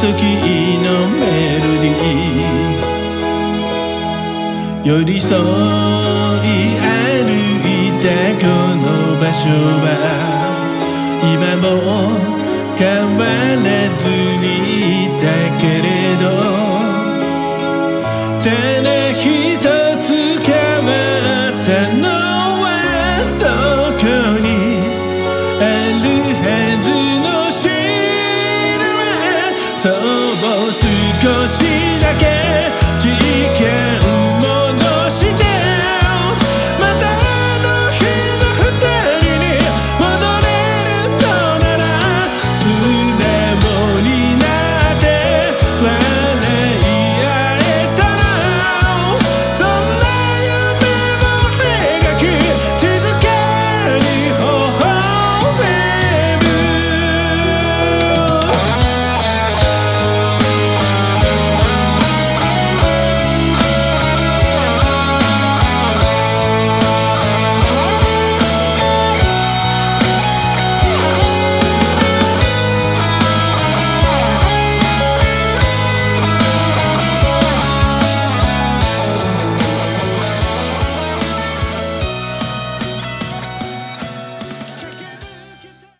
時のメロディー、寄り添い歩いたこの場所は今も変わらずにいたけれど、ただ一つ変わったの